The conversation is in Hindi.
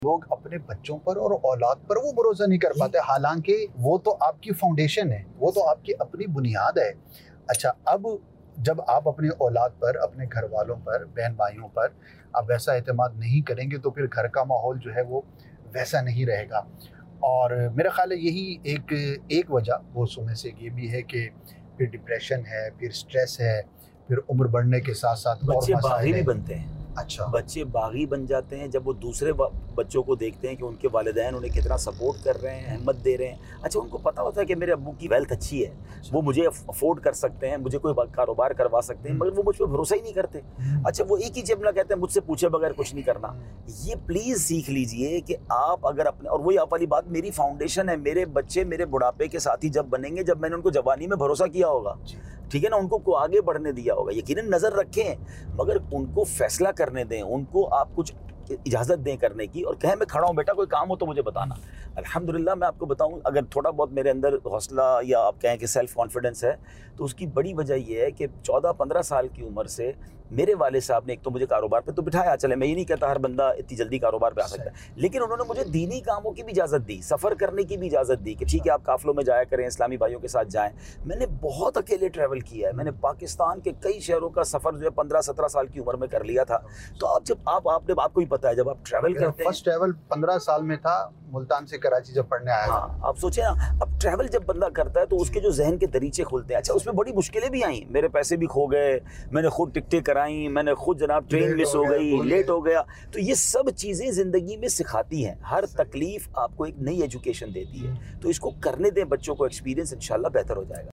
लोग अपने बच्चों पर और औलाद पर वो भरोसा नहीं कर पाते, हालांकि वो तो आपकी फाउंडेशन है, वो तो आपकी अपनी बुनियाद है। अच्छा, अब जब आप अपनी औलाद पर, अपने घर वालों पर, बहन भाइयों पर आप वैसा एतमाद नहीं करेंगे तो फिर घर का माहौल जो है वो वैसा नहीं रहेगा। और मेरा ख्याल है यही एक वजह बहुत समय से ये भी है कि फिर डिप्रेशन है, फिर स्ट्रेस है, फिर उम्र बढ़ने के साथ साथ बच्चे बागी भी बनते हैं। अच्छा, बच्चे बागी बन जाते हैं जब वो दूसरे बच्चों को देखते हैं कि उनके वालिदैन उन्हें कितना सपोर्ट कर रहे हैं, हिम्मत दे रहे हैं। अच्छा, उनको पता होता है कि मेरे अब्बू की वेल्थ अच्छी है, वो मुझे अफोर्ड कर सकते हैं, मुझे कोई कारोबार करवा सकते हैं, मगर वो मुझ पर भरोसा ही नहीं करते। अच्छा, वो एक ही जमला कहते हैं, मुझसे पूछे बगैर कुछ नहीं करना। ये प्लीज़ सीख लीजिए कि आप अगर अपने, और वही आप वाली बात, मेरी फाउंडेशन है, मेरे बच्चे मेरे बुढ़ापे के साथी जब बनेंगे जब मैंने उनको जवानी में भरोसा किया होगा, ठीक है ना, उनको को आगे बढ़ने दिया होगा। यकीनन नज़र रखें मगर उनको फैसला करने दें, उनको आप कुछ इजाज़त दें करने की, और कहें मैं खड़ा हूँ बेटा, कोई काम हो तो मुझे बताना। अल्हम्दुलिल्लाह मैं आपको बताऊँ, अगर थोड़ा बहुत मेरे अंदर हौसला या आप कहें कि सेल्फ कॉन्फिडेंस है, तो उसकी बड़ी वजह यह है कि 14-15 साल की उम्र से मेरे वालिद साहब ने एक तो मुझे कारोबार पे तो बिठाया। चले, मैं ये नहीं कहता हर बंदा इतनी जल्दी कारोबार पे आ सकता है, लेकिन उन्होंने मुझे दीनी कामों की भी इजाज़त दी, सफ़र करने की भी इजाज़त दी कि ठीक है आप काफ़िलों में जाया करें, इस्लामी भाइयों के साथ जाएं। मैंने बहुत अकेले ट्रैवल किया है, मैंने पाकिस्तान के कई शहरों का सफ़र जो है 15-17 साल की उम्र में कर लिया था। तो आप जब आपको ही पता है, जब आप ट्रैवल करते हैं, फर्स्ट ट्रैवल 15 साल में था, मुल्तान से कराची जब पढ़ने आया। हाँ, आप सोचें ना, अब ट्रैवल जब बंदा करता है तो उसके जो जहन के दरीचे खुलते हैं। अच्छा, उसमें बड़ी मुश्किलें भी आई, मेरे पैसे भी खो गए, मैंने खुद टिकटें कराई, मैंने खुद जनाब ट्रेन मिस हो गई, लेट हो गया। तो ये सब चीज़ें ज़िंदगी में सिखाती हैं, हर तकलीफ आपको एक नई एजुकेशन देती है। तो इसको करने दें बच्चों को, एक्सपीरियंस इंशाल्लाह बेहतर हो जाएगा।